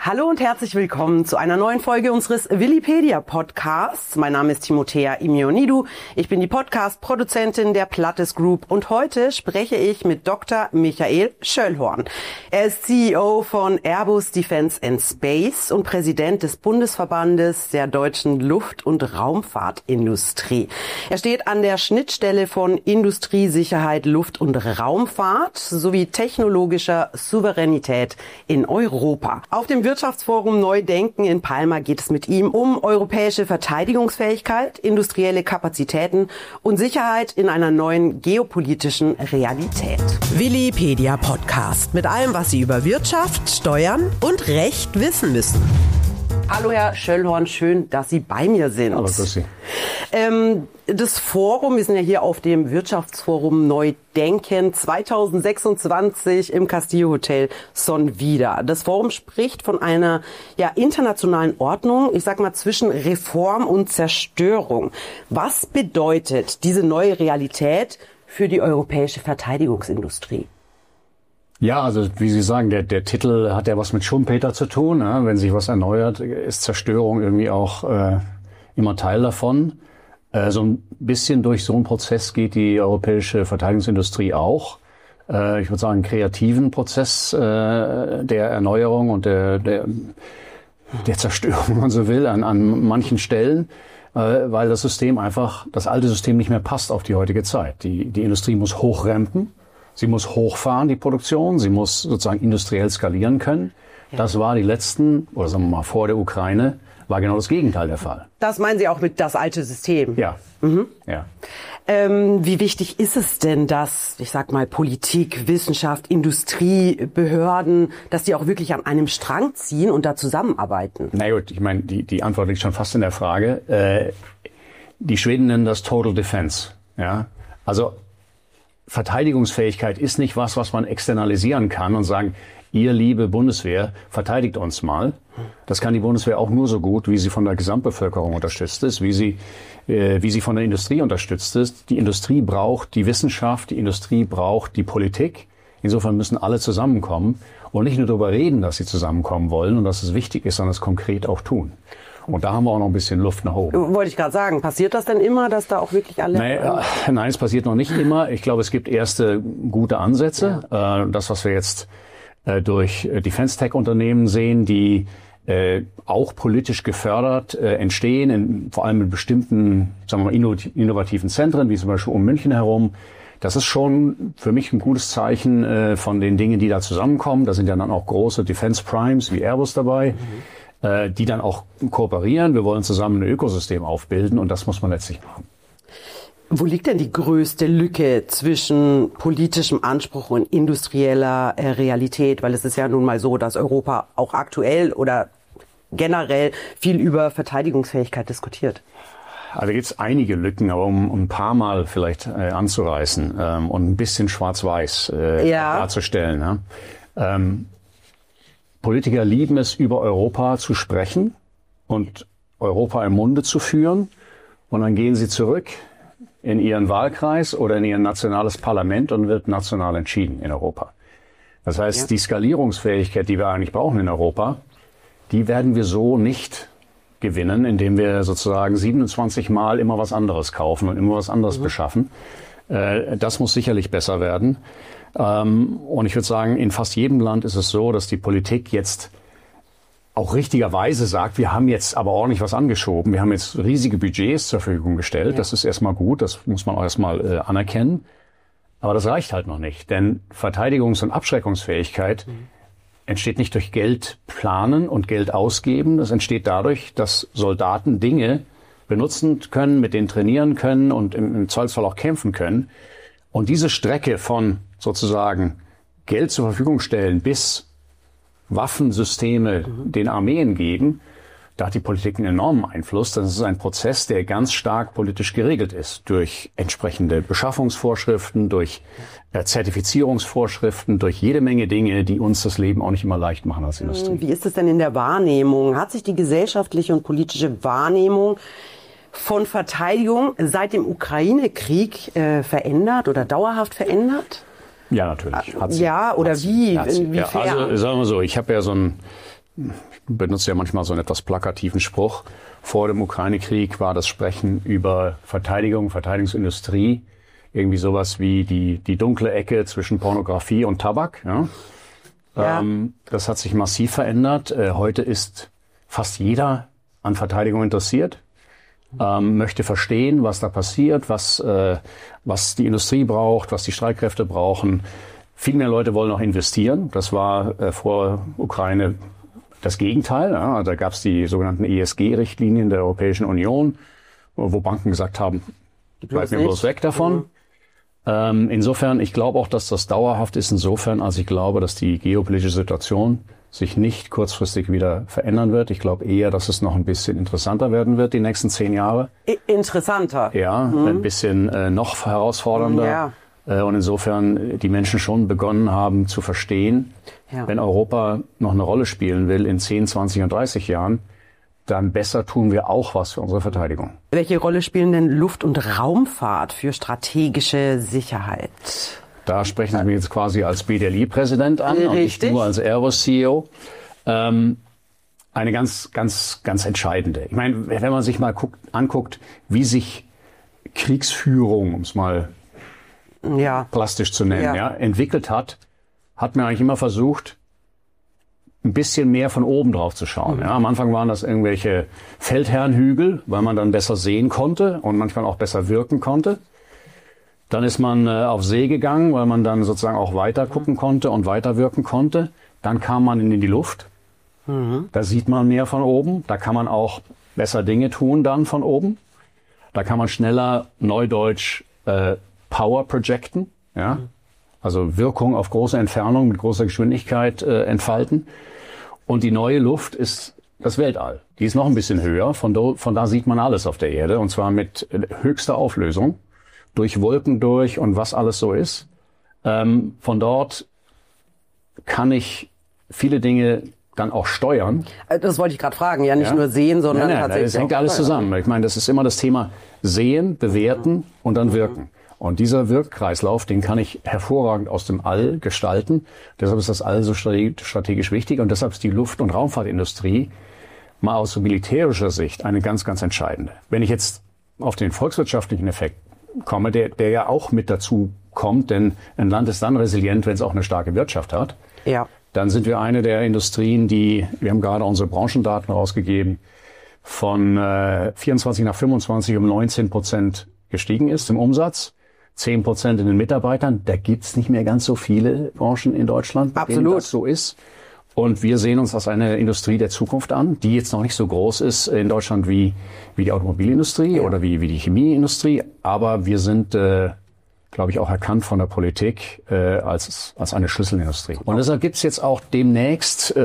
Hallo und herzlich willkommen zu einer neuen Folge unseres Willipedia-Podcasts. Mein Name ist Timothea Imionidou. Ich bin die Podcast-Produzentin der Plattes Group und heute spreche ich mit Dr. Michael Schöllhorn. Er ist CEO von Airbus Defence and Space und Präsident des Bundesverbandes der deutschen Luft- und Raumfahrtindustrie. Er steht an der Schnittstelle von Industriesicherheit, Luft- und Raumfahrt sowie technologischer Souveränität in Europa. Auf dem Wirtschaftsforum Neudenken in Palma geht es mit ihm um europäische Verteidigungsfähigkeit, industrielle Kapazitäten und Sicherheit in einer neuen geopolitischen Realität. Willipedia Podcast mit allem, was Sie über Wirtschaft, Steuern und Recht wissen müssen. Hallo Herr Schöllhorn, schön, dass Sie bei mir sind. Hallo, grüß Sie. Das Forum, wir sind ja hier auf dem Wirtschaftsforum Neudenken 2026 im Castillo Hotel Sonvida. Das Forum spricht von einer internationalen Ordnung, ich sag mal zwischen Reform und Zerstörung. Was bedeutet diese neue Realität für die europäische Verteidigungsindustrie? Ja, also wie Sie sagen, der Titel hat ja was mit Schumpeter zu tun. Ja? Wenn sich was erneuert, ist Zerstörung irgendwie auch immer Teil davon. So ein bisschen durch so einen Prozess geht die europäische Verteidigungsindustrie auch. Ich würde sagen, einen kreativen Prozess der Erneuerung und der Zerstörung, wenn man so will, an manchen Stellen, weil das alte System nicht mehr passt auf die heutige Zeit. Die Industrie muss hochrempen. Sie muss hochfahren, die Produktion. Sie muss sozusagen industriell skalieren können. Ja. Das war sagen wir mal, vor der Ukraine, war genau das Gegenteil der Fall. Das meinen Sie auch mit das alte System? Ja. Mhm. Ja. Wie wichtig ist es denn, dass, ich sag mal, Politik, Wissenschaft, Industrie, Behörden, dass die auch wirklich an einem Strang ziehen und da zusammenarbeiten? Na gut, ich meine, die Antwort liegt schon fast in der Frage. Die Schweden nennen das Total Defense. Ja? Also Verteidigungsfähigkeit ist nicht was man externalisieren kann und sagen, ihr liebe Bundeswehr, verteidigt uns mal. Das kann die Bundeswehr auch nur so gut, wie sie von der Gesamtbevölkerung unterstützt ist, wie sie von der Industrie unterstützt ist. Die Industrie braucht die Wissenschaft, die Industrie braucht die Politik. Insofern müssen alle zusammenkommen und nicht nur darüber reden, dass sie zusammenkommen wollen und dass es wichtig ist, sondern es konkret auch tun. Und da haben wir auch noch ein bisschen Luft nach oben. Wollte ich gerade sagen, passiert das denn immer, dass da auch wirklich alle... Nein, es passiert noch nicht immer. Ich glaube, es gibt erste gute Ansätze. Ja. Das, was wir jetzt durch Defense-Tech-Unternehmen sehen, die auch politisch gefördert entstehen, vor allem in bestimmten, sagen wir mal, innovativen Zentren, wie zum Beispiel um München herum. Das ist schon für mich ein gutes Zeichen von den Dingen, die da zusammenkommen. Da sind ja dann auch große Defense-Primes wie Airbus dabei. Die dann auch kooperieren. Wir wollen zusammen ein Ökosystem aufbilden und das muss man letztlich machen. Wo liegt denn die größte Lücke zwischen politischem Anspruch und industrieller Realität? Weil es ist ja nun mal so, dass Europa auch aktuell oder generell viel über Verteidigungsfähigkeit diskutiert. Also gibt es einige Lücken, aber um ein paar Mal vielleicht anzureißen und ein bisschen schwarz-weiß darzustellen. Ja? Politiker lieben es, über Europa zu sprechen und Europa im Munde zu führen. Und dann gehen sie zurück in ihren Wahlkreis oder in ihr nationales Parlament und wird national entschieden in Europa. Das heißt, die Skalierungsfähigkeit, die wir eigentlich brauchen in Europa, die werden wir so nicht gewinnen, indem wir sozusagen 27 Mal immer was anderes kaufen und immer was anderes beschaffen. Das muss sicherlich besser werden. Und ich würde sagen, in fast jedem Land ist es so, dass die Politik jetzt auch richtigerweise sagt, wir haben jetzt aber ordentlich was angeschoben. Wir haben jetzt riesige Budgets zur Verfügung gestellt. Ja. Das ist erstmal gut, das muss man auch erstmal anerkennen. Aber das reicht halt noch nicht, denn Verteidigungs- und Abschreckungsfähigkeit entsteht nicht durch Geld planen und Geld ausgeben. Das entsteht dadurch, dass Soldaten Dinge benutzen können, mit denen trainieren können und im Zweifelsfall auch kämpfen können. Und diese Strecke von sozusagen Geld zur Verfügung stellen bis Waffensysteme den Armeen geben, da hat die Politik einen enormen Einfluss. Das ist ein Prozess, der ganz stark politisch geregelt ist. Durch entsprechende Beschaffungsvorschriften, durch Zertifizierungsvorschriften, durch jede Menge Dinge, die uns das Leben auch nicht immer leicht machen als Industrie. Wie ist es denn in der Wahrnehmung? Hat sich die gesellschaftliche und politische Wahrnehmung von Verteidigung seit dem Ukraine-Krieg verändert oder dauerhaft verändert? Ja, natürlich. Ja, oder wie? Inwiefern? Also sagen wir so, ich habe ja so ein ich benutze ja manchmal so einen etwas plakativen Spruch, vor dem Ukraine-Krieg war das Sprechen über Verteidigung, Verteidigungsindustrie irgendwie sowas wie die dunkle Ecke zwischen Pornografie und Tabak. Ja? Ja. Das hat sich massiv verändert. Heute ist fast jeder an Verteidigung interessiert, möchte verstehen, was da passiert, was die Industrie braucht, was die Streitkräfte brauchen. Viel mehr Leute wollen auch investieren. Das war vor Ukraine das Gegenteil. Ja. Da gab es die sogenannten ESG-Richtlinien der Europäischen Union, wo Banken gesagt haben, bleib mir bloß weg davon. Insofern, ich glaube auch, dass das dauerhaft ist insofern, als ich glaube, dass die geopolitische Situation sich nicht kurzfristig wieder verändern wird. Ich glaube eher, dass es noch ein bisschen interessanter werden wird die nächsten 10 Jahre. Interessanter? Ja, ein bisschen noch herausfordernder. Ja. Und insofern die Menschen schon begonnen haben zu verstehen, wenn Europa noch eine Rolle spielen will in 10, 20 und 30 Jahren, dann besser tun wir auch was für unsere Verteidigung. Welche Rolle spielen denn Luft- und Raumfahrt für strategische Sicherheit? Da sprechen Sie mich jetzt quasi als BDLI-Präsident an. Richtig. Und ich nur als Airbus-CEO. Eine ganz, ganz, ganz entscheidende. Ich meine, wenn man sich mal anguckt, wie sich Kriegsführung, um es mal plastisch zu nennen, entwickelt hat man eigentlich immer versucht, ein bisschen mehr von oben drauf zu schauen. Ja, am Anfang waren das irgendwelche Feldherrnhügel, weil man dann besser sehen konnte und manchmal auch besser wirken konnte. Dann ist man auf See gegangen, weil man dann sozusagen auch weiter gucken konnte und weiter wirken konnte. Dann kam man in die Luft. Da sieht man mehr von oben. Da kann man auch besser Dinge tun dann von oben. Da kann man schneller, neudeutsch, Power projecten. Ja? Also Wirkung auf große Entfernung mit großer Geschwindigkeit entfalten. Und die neue Luft ist das Weltall. Die ist noch ein bisschen höher. Von da sieht man alles auf der Erde. Und zwar mit höchster Auflösung. Durch Wolken durch und was alles so ist. Von dort kann ich viele Dinge dann auch steuern. Das wollte ich gerade fragen. Ja, nicht nur sehen, sondern tatsächlich das hängt alles zusammen. Ich meine, das ist immer das Thema Sehen, Bewerten und dann Wirken. Und dieser Wirkkreislauf, den kann ich hervorragend aus dem All gestalten. Deshalb ist das All so strategisch wichtig und deshalb ist die Luft- und Raumfahrtindustrie mal aus militärischer Sicht eine ganz, ganz entscheidende. Wenn ich jetzt auf den volkswirtschaftlichen Effekt komme, der ja auch mit dazu kommt, denn ein Land ist dann resilient, wenn es auch eine starke Wirtschaft hat. Ja. Dann sind wir eine der Industrien, wir haben gerade unsere Branchendaten rausgegeben, von 24 nach 25 um 19% gestiegen ist im Umsatz. 10% in den Mitarbeitern. Da gibt's nicht mehr ganz so viele Branchen in Deutschland, bei denen das so ist. Und wir sehen uns als eine Industrie der Zukunft an, die jetzt noch nicht so groß ist in Deutschland wie die Automobilindustrie oder wie die Chemieindustrie. Aber wir sind, glaube ich, auch erkannt von der Politik als eine Schlüsselindustrie. Und deshalb gibt's jetzt auch demnächst,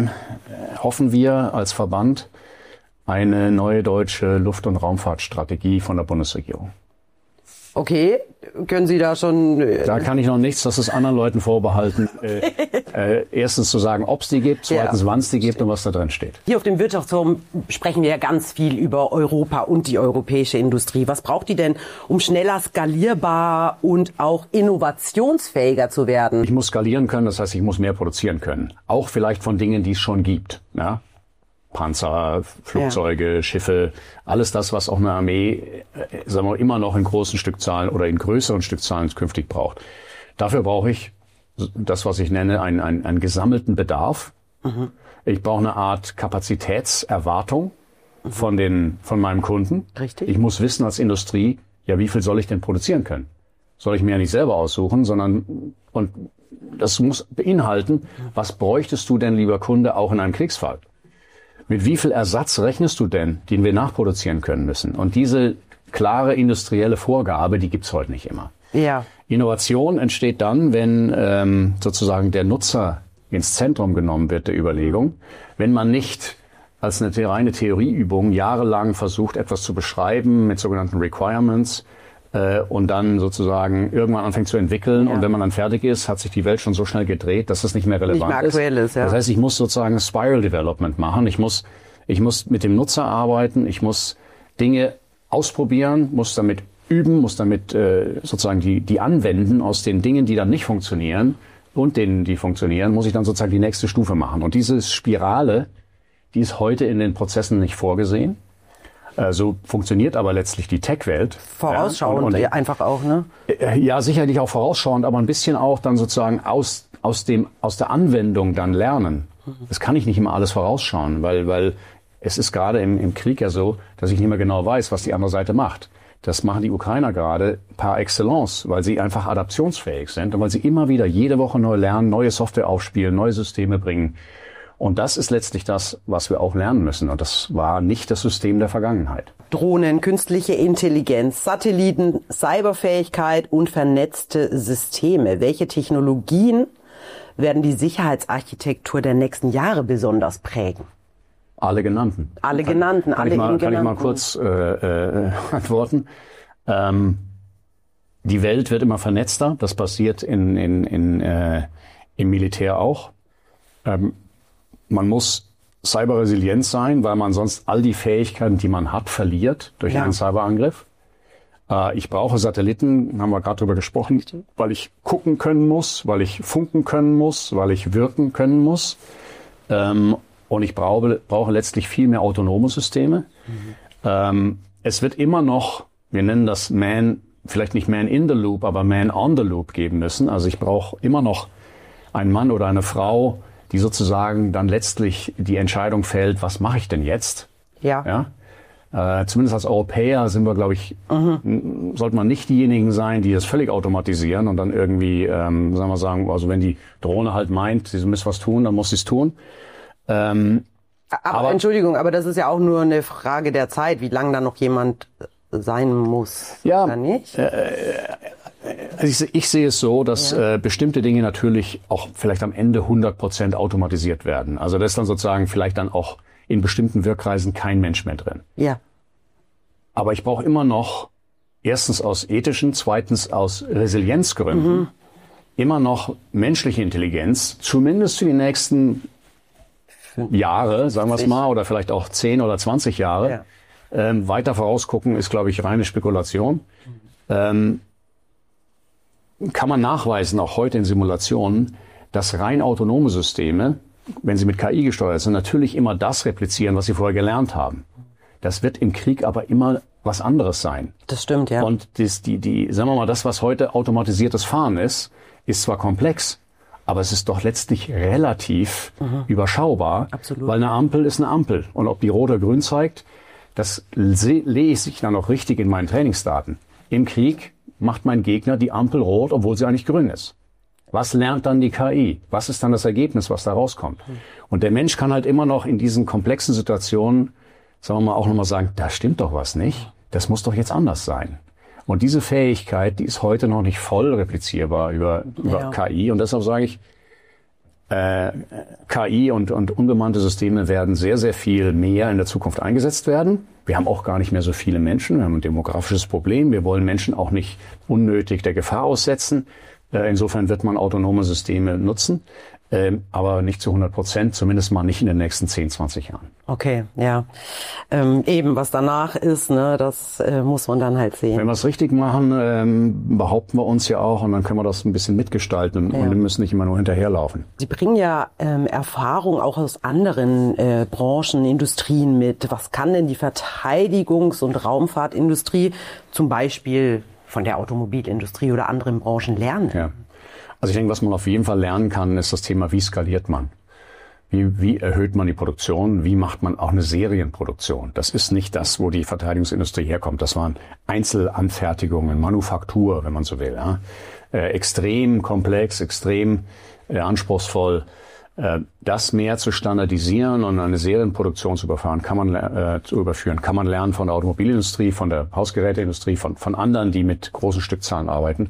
hoffen wir als Verband, eine neue deutsche Luft- und Raumfahrtstrategie von der Bundesregierung. Okay, können Sie da schon... Da kann ich noch nichts, das ist anderen Leuten vorbehalten. Erstens zu sagen, ob es die gibt, zweitens, wann es die gibt und was da drin steht. Hier auf dem Wirtschaftsforum sprechen wir ja ganz viel über Europa und die europäische Industrie. Was braucht die denn, um schneller skalierbar und auch innovationsfähiger zu werden? Ich muss skalieren können, das heißt, ich muss mehr produzieren können. Auch vielleicht von Dingen, die es schon gibt. Ja? Panzer, Flugzeuge, Schiffe, alles das, was auch eine Armee, sagen wir, immer noch in großen Stückzahlen oder in größeren Stückzahlen künftig braucht. Dafür brauche ich das, was ich nenne, einen gesammelten Bedarf. Ich brauche eine Art Kapazitätserwartung von meinem Kunden. Richtig. Ich muss wissen als Industrie, ja, wie viel soll ich denn produzieren können? Soll ich mir ja nicht selber aussuchen, und das muss beinhalten, was bräuchtest du denn, lieber Kunde, auch in einem Kriegsfall? Mit wie viel Ersatz rechnest du denn, den wir nachproduzieren können müssen? Und diese klare industrielle Vorgabe, die gibt's heute nicht immer. Ja. Innovation entsteht dann, wenn sozusagen der Nutzer ins Zentrum genommen wird der Überlegung. Wenn man nicht als eine reine Theorieübung jahrelang versucht, etwas zu beschreiben mit sogenannten Requirements, und dann sozusagen irgendwann anfängt zu entwickeln. Und wenn man dann fertig ist, hat sich die Welt schon so schnell gedreht, dass das nicht mehr relevant nicht mehr aktuell ist. Ja. Das heißt, ich muss sozusagen Spiral Development machen. Ich muss mit dem Nutzer arbeiten. Ich muss Dinge ausprobieren, muss damit üben, muss damit sozusagen die anwenden aus den Dingen, die dann nicht funktionieren, und denen, die funktionieren, muss ich dann sozusagen die nächste Stufe machen. Und diese Spirale, die ist heute in den Prozessen nicht vorgesehen. So funktioniert aber letztlich die Tech-Welt. Vorausschauend einfach auch, ne? Ja, sicherlich auch vorausschauend, aber ein bisschen auch dann sozusagen aus der Anwendung dann lernen. Das kann ich nicht immer alles vorausschauen, weil es ist gerade im Krieg ja so, dass ich nicht mehr genau weiß, was die andere Seite macht. Das machen die Ukrainer gerade par excellence, weil sie einfach adaptionsfähig sind und weil sie immer wieder jede Woche neu lernen, neue Software aufspielen, neue Systeme bringen. Und das ist letztlich das, was wir auch lernen müssen. Und das war nicht das System der Vergangenheit. Drohnen, künstliche Intelligenz, Satelliten, Cyberfähigkeit und vernetzte Systeme. Welche Technologien werden die Sicherheitsarchitektur der nächsten Jahre besonders prägen? Alle genannten. Alle genannten, alle genannten. Kann ich mal kurz antworten. Die Welt wird immer vernetzter. Das passiert im Militär auch. Man muss cyberresilient sein, weil man sonst all die Fähigkeiten, die man hat, verliert durch einen Cyberangriff. Ich brauche Satelliten, haben wir gerade drüber gesprochen, weil ich gucken können muss, weil ich funken können muss, weil ich wirken können muss. Und ich brauche letztlich viel mehr autonome Systeme. Es wird immer noch, wir nennen das vielleicht nicht Man in the Loop, aber Man on the Loop geben müssen. Also ich brauche immer noch einen Mann oder eine Frau, die sozusagen dann letztlich die Entscheidung fällt, was mache ich denn jetzt? Ja. Zumindest als Europäer sind wir, glaube ich, sollte man nicht diejenigen sein, die das völlig automatisieren und dann irgendwie, also wenn die Drohne halt meint, sie müssen was tun, dann muss sie es tun. Aber Entschuldigung, aber das ist ja auch nur eine Frage der Zeit, wie lange da noch jemand sein muss, oder nicht? Also ich sehe es so, dass bestimmte Dinge natürlich auch vielleicht am Ende 100% automatisiert werden. Also da ist dann sozusagen vielleicht dann auch in bestimmten Wirkkreisen kein Mensch mehr drin. Ja. Aber ich brauche immer noch, erstens aus ethischen, zweitens aus Resilienzgründen, immer noch menschliche Intelligenz, zumindest für die nächsten Jahre, sagen wir es mal, oder vielleicht auch 10 oder 20 Jahre. Ja. Weiter vorausgucken ist, glaube ich, reine Spekulation. Kann man nachweisen, auch heute in Simulationen, dass rein autonome Systeme, wenn sie mit KI gesteuert sind, natürlich immer das replizieren, was sie vorher gelernt haben. Das wird im Krieg aber immer was anderes sein. Das stimmt, ja. Und sagen wir mal, das, was heute automatisiertes Fahren ist zwar komplex, aber es ist doch letztlich relativ überschaubar. Absolut. Weil eine Ampel ist eine Ampel. Und ob die rot oder grün zeigt, das lese ich dann auch richtig in meinen Trainingsdaten. Im Krieg macht mein Gegner die Ampel rot, obwohl sie eigentlich grün ist. Was lernt dann die KI? Was ist dann das Ergebnis, was da rauskommt? Und der Mensch kann halt immer noch in diesen komplexen Situationen, sagen wir mal, auch nochmal sagen, da stimmt doch was nicht. Das muss doch jetzt anders sein. Und diese Fähigkeit, die ist heute noch nicht voll replizierbar über KI. Und deshalb sage ich, KI und unbemannte Systeme werden sehr, sehr viel mehr in der Zukunft eingesetzt werden. Wir haben auch gar nicht mehr so viele Menschen. Wir haben ein demografisches Problem. Wir wollen Menschen auch nicht unnötig der Gefahr aussetzen. Insofern wird man autonome Systeme nutzen, aber nicht zu 100%, zumindest mal nicht in den nächsten 10, 20 Jahren. Okay, ja. Eben, was danach ist, ne, das muss man dann halt sehen. Wenn wir es richtig machen, behaupten wir uns ja auch und dann können wir das ein bisschen mitgestalten und wir müssen nicht immer nur hinterherlaufen. Sie bringen ja Erfahrung auch aus anderen Branchen, Industrien mit. Was kann denn die Verteidigungs- und Raumfahrtindustrie zum Beispiel von der Automobilindustrie oder anderen Branchen lernen? Ja. Also ich denke, was man auf jeden Fall lernen kann, ist das Thema, wie skaliert man? Wie erhöht man die Produktion? Wie macht man auch eine Serienproduktion? Das ist nicht das, wo die Verteidigungsindustrie herkommt. Das waren Einzelanfertigungen, Manufaktur, wenn man so will. Ja? Extrem komplex, extrem anspruchsvoll. Das mehr zu standardisieren und eine Serienproduktion zu überführen, kann man lernen von der Automobilindustrie, von der Hausgeräteindustrie, von anderen, die mit großen Stückzahlen arbeiten.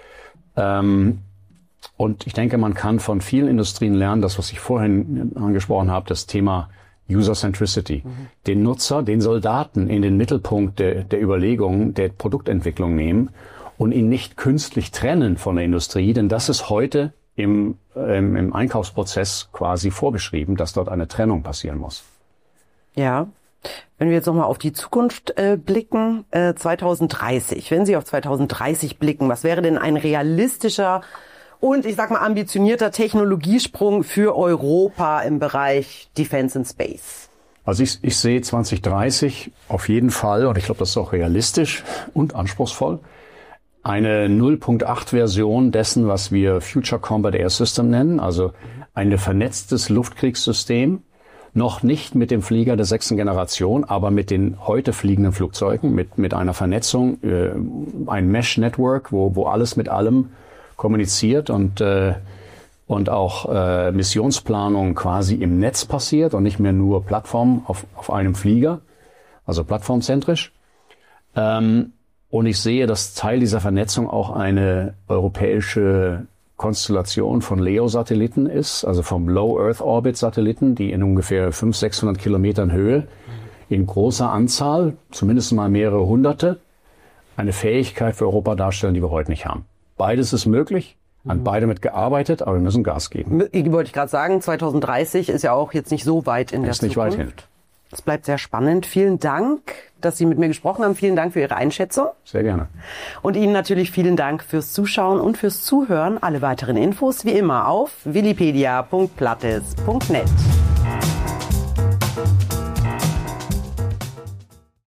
Und ich denke, man kann von vielen Industrien lernen, das, was ich vorhin angesprochen habe, das Thema User Centricity. Den Nutzer, den Soldaten in den Mittelpunkt der Überlegungen, der Produktentwicklung nehmen und ihn nicht künstlich trennen von der Industrie, denn das ist heute im Einkaufsprozess quasi vorgeschrieben, dass dort eine Trennung passieren muss. Ja. Wenn wir jetzt nochmal auf die Zukunft blicken, 2030. Wenn Sie auf 2030 blicken, was wäre denn ein realistischer und ich sag mal ambitionierter Technologiesprung für Europa im Bereich Defense and Space? Also ich sehe 2030 auf jeden Fall, und ich glaube, das ist auch realistisch und anspruchsvoll, eine 0.8-Version dessen, was wir Future Combat Air System nennen, also ein vernetztes Luftkriegssystem, noch nicht mit dem Flieger der 6. Generation, aber mit den heute fliegenden Flugzeugen, mit einer Vernetzung, ein Mesh-Network, wo alles mit allem kommuniziert und auch Missionsplanung quasi im Netz passiert und nicht mehr nur Plattform auf einem Flieger, also plattformzentrisch. Und ich sehe, dass Teil dieser Vernetzung auch eine europäische Konstellation von LEO-Satelliten ist, also vom Low Earth Orbit Satelliten, die in ungefähr 500-600 Kilometern Höhe in großer Anzahl, zumindest mal mehrere Hunderte, eine Fähigkeit für Europa darstellen, die wir heute nicht haben. Beides ist möglich, an beidem wird gearbeitet, aber wir müssen Gas geben. Wollte ich gerade sagen, 2030 ist ja auch jetzt nicht so weit in der Zukunft. Ist nicht weit hin. Es bleibt sehr spannend. Vielen Dank, dass Sie mit mir gesprochen haben. Vielen Dank für Ihre Einschätzung. Sehr gerne. Und Ihnen natürlich vielen Dank fürs Zuschauen und fürs Zuhören. Alle weiteren Infos wie immer auf willipedia.plattes.net.